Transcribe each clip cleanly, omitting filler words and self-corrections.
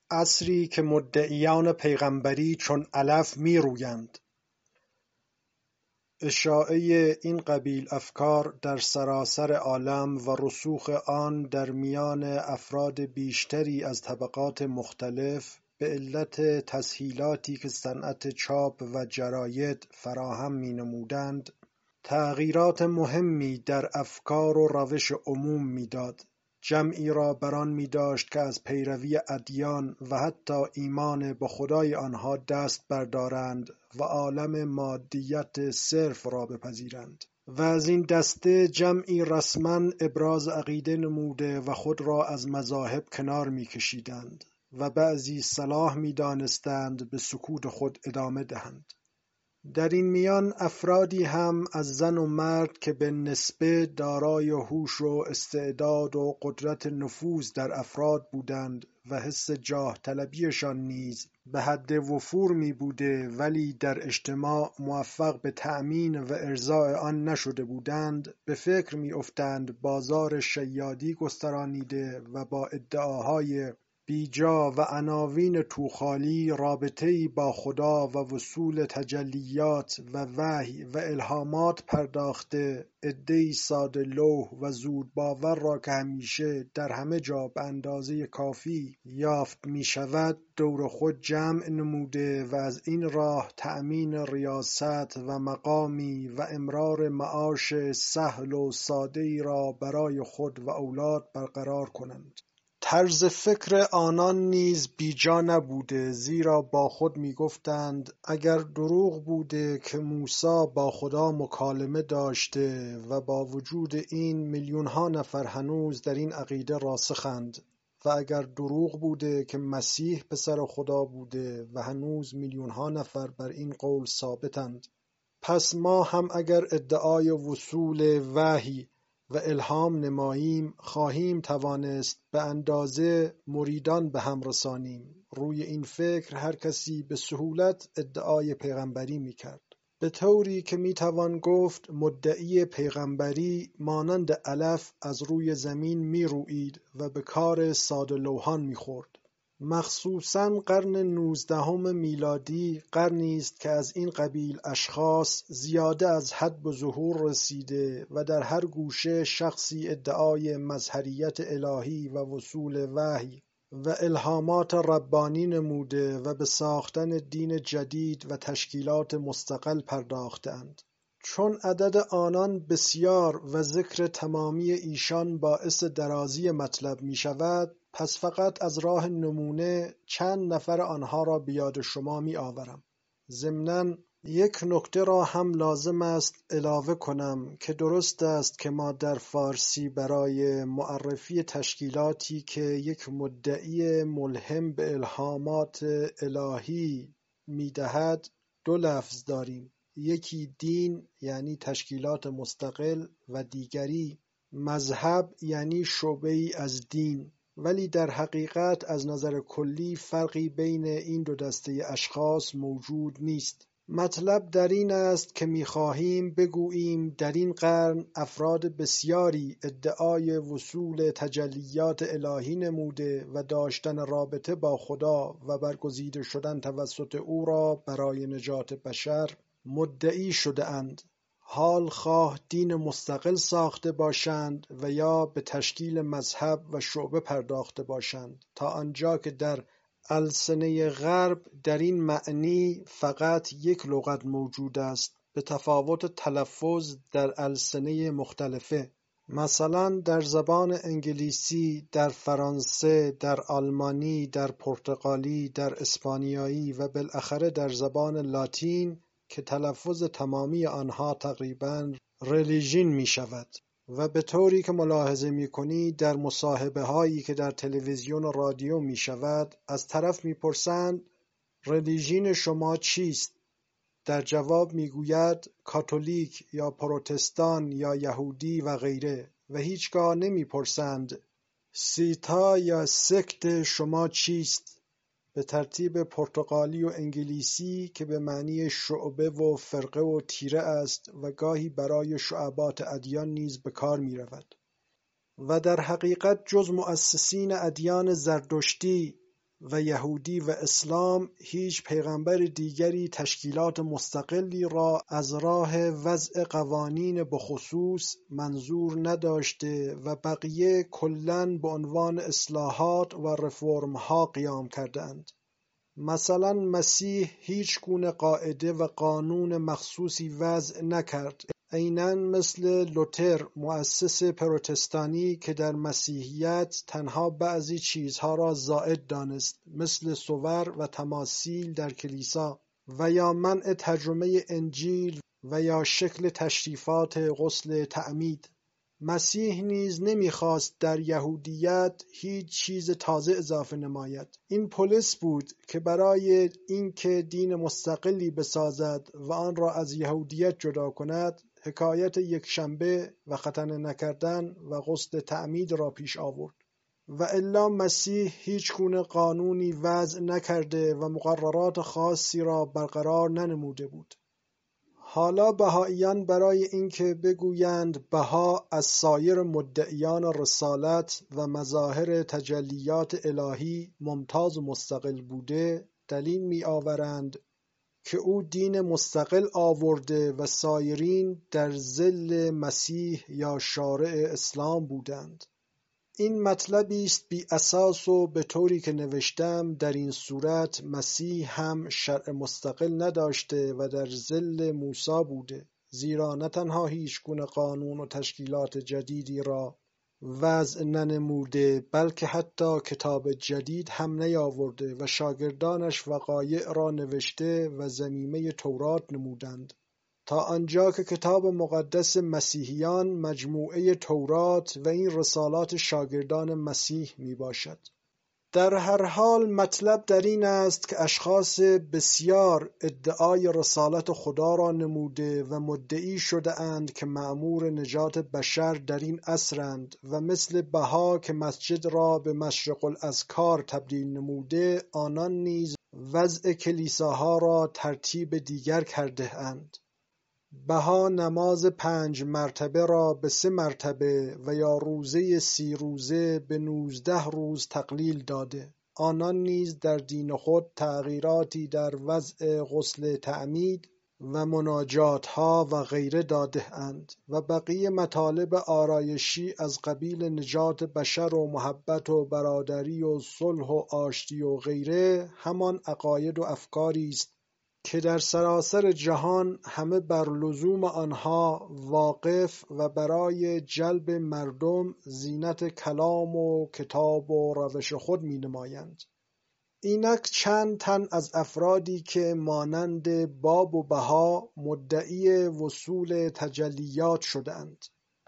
عصری که مدعیان پیغمبری چون علف می‌رویند. اشاعه این قبیل افکار در سراسر عالم و رسوخ آن در میان افراد بیشتری از طبقات مختلف به علت تسهیلاتی که صنعت چاپ و جراید فراهم می‌نمودند، تغییرات مهمی در افکار و روش عموم می‌داد. جمعی را بران می‌داشت که از پیروی ادیان و حتی ایمان به خدای آنها دست بردارند و عالم مادیت صرف را بپذیرند، و از این دسته جمعی رسما ابراز عقیده نموده و خود را از مذاهب کنار می‌کشیدند و بعضی صلاح می‌دانستند به سکوت خود ادامه دهند. در این میان افرادی هم از زن و مرد که به نسبه دارای هوش و استعداد و قدرت نفوذ در افراد بودند و حس جاه طلبیشان نیز به حد وفور می بوده، ولی در اجتماع موفق به تأمین و ارضاء آن نشده بودند، به فکر می افتند بازار شیادی گسترانیده و با ادعاهای بیجا و عناوین توخالی رابطه‌ای با خدا و وصول تجلیات و وحی و الهامات پرداخته، عده‌ای ساده لوح و زود باور را که همیشه در همه جا به اندازه کافی یافت می شود دور خود جمع نموده و از این راه تأمین ریاست و مقامی و امرار معاش سهل و ساده‌ای را برای خود و اولاد برقرار کنند. طرز فکر آنان نیز بیجا نبوده، زیرا با خود می گفتند اگر دروغ بوده که موسی با خدا مکالمه داشته و با وجود این میلیون‌ها نفر هنوز در این عقیده راسخند، و اگر دروغ بوده که مسیح پسر خدا بوده و هنوز میلیون‌ها نفر بر این قول ثابتند، پس ما هم اگر ادعای وصول وحی و الهام نماییم خواهیم توانست به اندازه مریدان به هم رسانیم. روی این فکر هر کسی به سهولت ادعای پیغمبری میکرد، به طوری که میتوان گفت مدعی پیغمبری مانند علف از روی زمین میرویید و به کار ساده لوحان میخورد. مخصوصاً قرن 19 میلادی قرنی است که از این قبیل اشخاص زیاده از حد به ظهور رسیده و در هر گوشه شخصی ادعای مظهریت الهی و وصول وحی و الهامات ربانی نموده و به ساختن دین جدید و تشکیلات مستقل پرداختند. چون عدد آنان بسیار و ذکر تمامی ایشان باعث درازی مطلب می شود، پس فقط از راه نمونه چند نفر آنها را به یاد شما می آورم. ضمناً یک نکته را هم لازم است علاوه کنم که درست است که ما در فارسی برای معرفی تشکیلاتی که یک مدعی ملهم به الهامات الهی می دهد دو لفظ داریم، یکی دین یعنی تشکیلات مستقل و دیگری مذهب یعنی شعبه‌ای از دین، ولی در حقیقت از نظر کلی فرقی بین این دو دسته اشخاص موجود نیست. مطلب در این است که می‌خواهیم بگوییم در این قرن افراد بسیاری ادعای وصول تجلیات الهی نموده و داشتن رابطه با خدا و برگزیده شدن توسط او را برای نجات بشر مدعی شده اند، حال خواه دین مستقل ساخته باشند و یا به تشکیل مذهب و شعبه پرداخته باشند، تا آنجا که در السنه غرب در این معنی فقط یک لغت موجود است به تفاوت تلفظ در السنه مختلفه. مثلا در زبان انگلیسی، در فرانسه، در آلمانی، در پرتغالی، در اسپانیایی و بالاخره در زبان لاتین که تلفظ تمامی آنها تقریباً ریلیژن می شود. و به طوری که ملاحظه می کنی در مصاحبه هایی که در تلویزیون و رادیو می شود از طرف می پرسند ریلیژن شما چیست؟ در جواب می گوید کاتولیک یا پروتستان یا یهودی و غیره، و هیچگاه نمی پرسند سیتا یا سکت شما چیست؟ به ترتیب پرتغالی و انگلیسی که به معنی شعبه و فرقه و تیره است و گاهی برای شعبات ادیان نیز به کار می رود. و در حقیقت جز مؤسسین ادیان زرتشتی و یهودی و اسلام هیچ پیغمبر دیگری تشکیلات مستقلی را از راه وضع قوانین بخصوص منظور نداشته و بقیه کلاً به عنوان اصلاحات و رفرم‌ها قیام کردند. مثلا مسیح هیچ گونه قاعده و قانون مخصوصی وضع نکرد، عیناً مثل لوتر مؤسس پروتستانی که در مسیحیت تنها بعضی چیزها را زائد دانست، مثل صور و تماثیل در کلیسا، و یا منع ترجمه انجیل و یا شکل تشریفات غسل تعمید. مسیح نیز نمیخواست در یهودیت هیچ چیز تازه اضافه نماید. این پولس بود که برای اینکه دین مستقلی بسازد و آن را از یهودیت جدا کند، حکایت یکشنبه و ختنه نکردن و غسل تعمید را پیش آورد. و الا مسیح هیچ گونه قانونی وضع نکرده و مقررات خاصی را برقرار ننموده بود. حالا بهائیان برای اینکه بگویند بها از سایر مدعیان رسالت و مظاهر تجلیات الهی ممتاز و مستقل بوده، دلیل می آورند که او دین مستقل آورده و سایرین در ظل مسیح یا شارع اسلام بودند. این مطلبی است بی اساس و به طوری که نوشتم در این صورت مسیح هم شرع مستقل نداشته و در ظل موسی بوده، زیرا نه تنها هیچ گونه قانون و تشکیلات جدیدی را وضع ننموده بلکه حتی کتاب جدید هم نیاورده و شاگردانش وقایع را نوشته و ضمیمه تورات نمودند، تا آنجا که کتاب مقدس مسیحیان مجموعه تورات و این رسالات شاگردان مسیح می باشد. در هر حال مطلب در این است که اشخاص بسیار ادعای رسالت خدا را نموده و مدعی شده اند که مأمور نجات بشر در این عصرند و مثل بها که مسجد را به مشرق الاذکار تبدیل نموده، آنان نیز وضع کلیساها را ترتیب دیگر کرده اند. بها نماز 5 مرتبه را به 3 مرتبه و یا روزه 30 روزه به 19 روز تقلیل داده. آنان نیز در دین خود تغییراتی در وضع غسل تعمید و مناجاتها و غیره داده اند و بقیه مطالب آرایشی از قبیل نجات بشر و محبت و برادری و صلح و آشتی و غیره همان عقاید و افکاری است که در سراسر جهان همه بر لزوم آنها واقف و برای جلب مردم زینت کلام و کتاب و روش خود می نمایند. اینک چند تن از افرادی که مانند باب و بها مدعی وصول تجلیات شدند.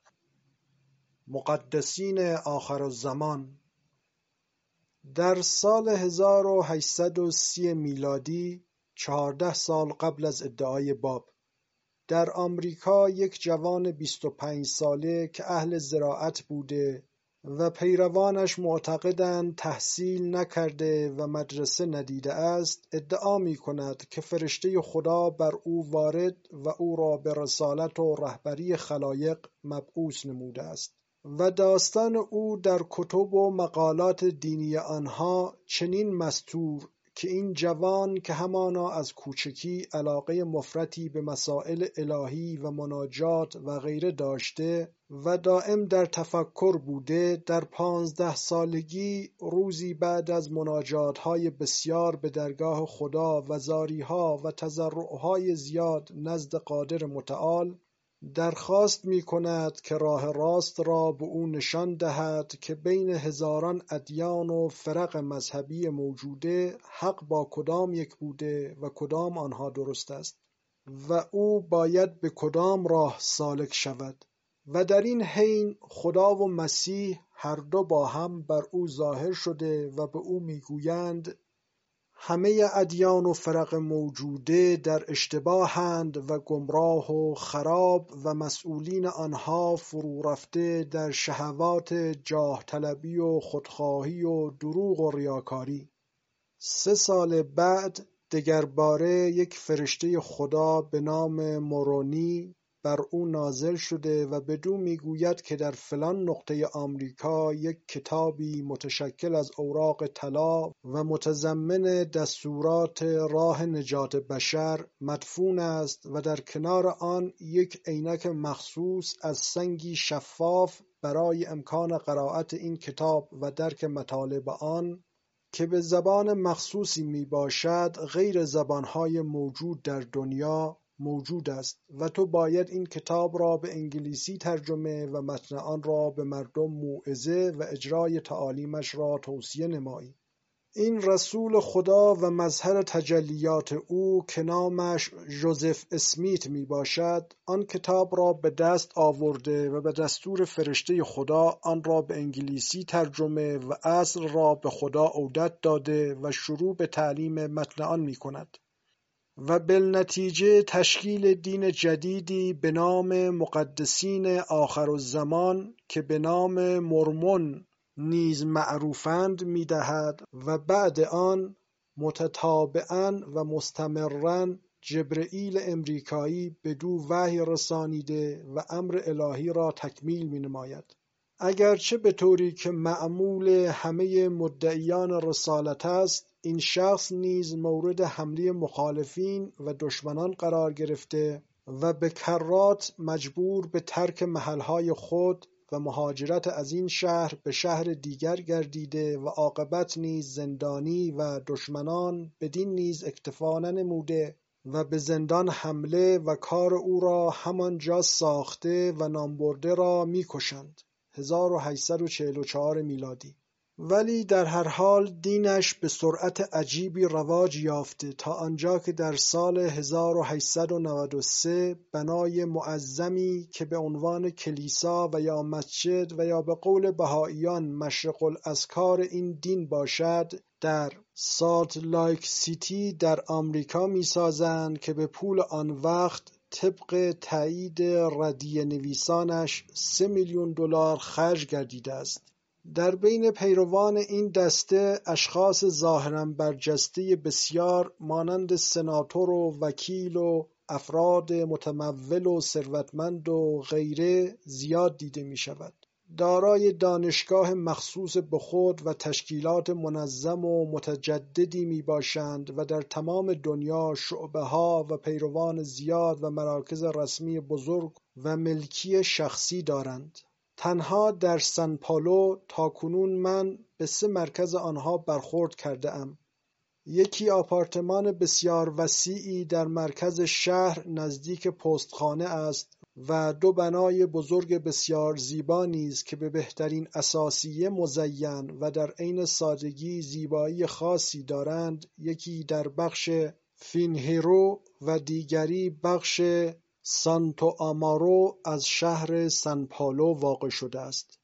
مقدسین آخرالزمان در سال 1830 میلادی 14 سال قبل از ادعای باب، در آمریکا یک جوان 25 ساله که اهل زراعت بوده و پیروانش معتقدند تحصیل نکرده و مدرسه ندیده است، ادعا می کند که فرشته خدا بر او وارد و او را به رسالت و رهبری خلایق مبعوث نموده است و داستان او در کتب و مقالات دینی آنها چنین مستور که این جوان که همانا از کوچکی علاقه مفرطی به مسائل الهی و مناجات و غیره داشته و دائم در تفکر بوده، در 15 سالگی روزی بعد از مناجات‌های بسیار به درگاه خدا و زاری‌ها و تضرع‌های زیاد نزد قادر متعال درخواست می کند که راه راست را به او نشان دهد که بین هزاران ادیان و فرق مذهبی موجوده حق با کدام یک بوده و کدام آنها درست است و او باید به کدام راه سالک شود. و در این حین خدا و مسیح هر دو با هم بر او ظاهر شده و به او میگویند همه ادیان و فرق موجوده در اشتباهند و گمراه و خراب و مسئولین آنها فرو رفته در شهوات جاه طلبی و خودخواهی و دروغ و ریاکاری. 3 سال بعد دگر باره یک فرشته خدا به نام مورونی بر او نازل شده و بدو میگوید که در فلان نقطه آمریکا یک کتابی متشکل از اوراق طلا و متضمن دستورات راه نجات بشر مدفون است و در کنار آن یک عینک مخصوص از سنگی شفاف برای امکان قرائت این کتاب و درک مطالب آن که به زبان مخصوصی می باشد غیر زبانهای موجود در دنیا موجود است و تو باید این کتاب را به انگلیسی ترجمه و متن آن را به مردم موعظه و اجرای تعالیمش را توصیه نمایی. این رسول خدا و مظهر تجلیات او که نامش ژوزف اسمیت می باشد آن کتاب را به دست آورده و به دستور فرشته خدا آن را به انگلیسی ترجمه و اصل را به خدا عودت داده و شروع به تعلیم متن آن می کند و بالنتیجه تشکیل دین جدیدی به نام مقدسین آخرالزمان که به نام مرمون نیز معروفند می‌دهد و بعد آن متتابعاً و مستمراً جبرئیل امریکایی بدو وحی رسانیده و امر الهی را تکمیل می‌نماید. اگرچه به طوری که معمول همه مدعیان رسالت است، این شخص نیز مورد حمله مخالفین و دشمنان قرار گرفته و به کرات مجبور به ترک محلهای خود و مهاجرت از این شهر به شهر دیگر گردیده و عاقبت نیز زندانی و دشمنان بدین نیز اکتفا ننموده و به زندان حمله و کار او را همانجا ساخته و نامبرده را می‌کشند. 1844 میلادی. ولی در هر حال دینش به سرعت عجیبی رواج یافته تا آنجا که در سال 1893 بنای معظمی که به عنوان کلیسا و یا مسجد و یا به قول بهائیان مشرق الاسکار این دین باشد در سالت لایک سیتی در آمریکا می‌سازند که به پول آن وقت طبق تایید ردیه نویسانش 3 میلیون دلار خرج گردیده است. در بین پیروان این دسته اشخاص ظاهراً برجسته بسیار مانند سناتور و وکیل و افراد متمول و ثروتمند و غیره زیاد دیده می شود. دارای دانشگاه مخصوص به خود و تشکیلات منظم و متجددی می باشند و در تمام دنیا شعبه ها و پیروان زیاد و مراکز رسمی بزرگ و ملکی شخصی دارند. تنها در سن پائولو تاکنون من به 3 مرکز آنها برخورد کرده ام. یکی آپارتمان بسیار وسیعی در مرکز شهر نزدیک پستخانه است و 2 بنای بزرگ بسیار زیبا نیز که به بهترین اثاثیه مزین و در عین سادگی زیبایی خاصی دارند، یکی در بخش فینهیرو و دیگری بخش سانتو آمارو از شهر سن پائولو واقع شده است.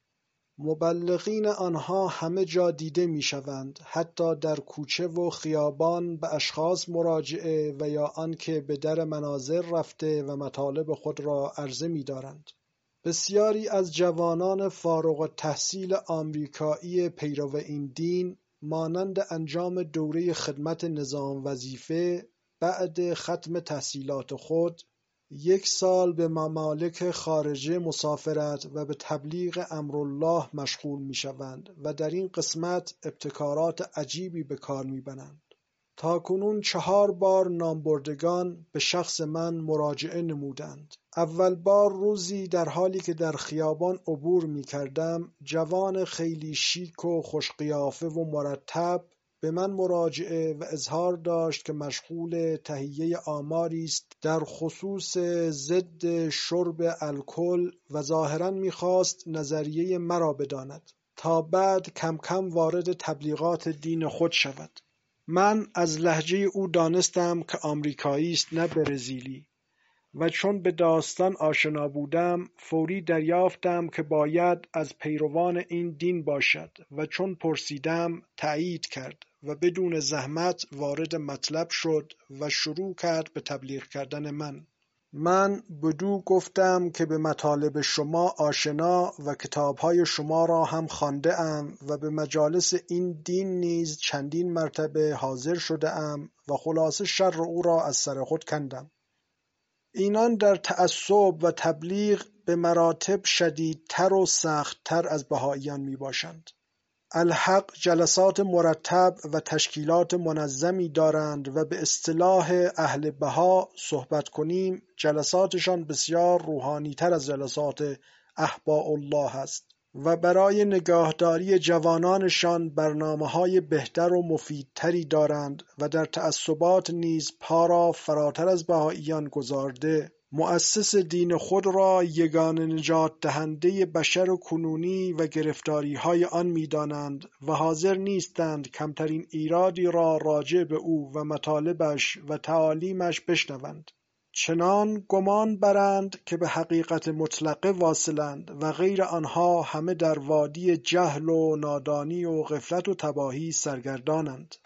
مبلغین آنها همه جا دیده می شوند، حتی در کوچه و خیابان به اشخاص مراجعه و یا آنکه به در منازل رفته و مطالب خود را عرضه می دارند. بسیاری از جوانان فارغ التحصیل آمریکایی پیرو این دین مانند انجام دوره خدمت نظام وظیفه بعد ختم تحصیلات خود 1 سال به ممالک خارجه مسافرت و به تبلیغ امرالله مشغول می شوند و در این قسمت ابتکارات عجیبی به کار می برند. تاکنون 4 بار نامبردگان به شخص من مراجعه نمودند. اول بار روزی در حالی که در خیابان عبور می کردم، جوان خیلی شیک و خوش قیافه و مرتب به من مراجعه و اظهار داشت که مشغول تهیه آماری است در خصوص ضد شرب الکل و ظاهراً می‌خواست نظریه مرا بداند تا بعد کم کم وارد تبلیغات دین خود شود. من از لهجه او دانستم که آمریکایی است نه برزیلی و چون به داستان آشنا بودم فوری دریافتم که باید از پیروان این دین باشد و چون پرسیدم تأیید کرد و بدون زحمت وارد مطلب شد و شروع کرد به تبلیغ کردن من بدو گفتم که به مطالب شما آشنا و کتابهای شما را هم خوانده ام و به مجالس این دین نیز چندین مرتبه حاضر شده ام و خلاصه شر او را از سر خود کندم. اینان در تعصب و تبلیغ به مراتب شدیدتر و سختتر از بهائیان می باشند. الحق جلسات مرتب و تشکیلات منظمی دارند و به اصطلاح اهل بها صحبت کنیم جلساتشان بسیار روحانی‌تر از جلسات احباء الله است و برای نگاهداری جوانانشان برنامه‌های بهتر و مفیدتری دارند و در تعصبات نیز پا را فراتر از بهائیان گذارده مؤسس دین خود را یگانه نجات دهنده بشر کنونی و گرفتاری‌های آن می‌دانند و حاضر نیستند کمترین ایرادی را راجع به او و مطالبش و تعالیمش بشنوند. چنان گمان برند که به حقیقت مطلقه واصلند و غیر آنها همه در وادی جهل و نادانی و غفلت و تباهی سرگردانند.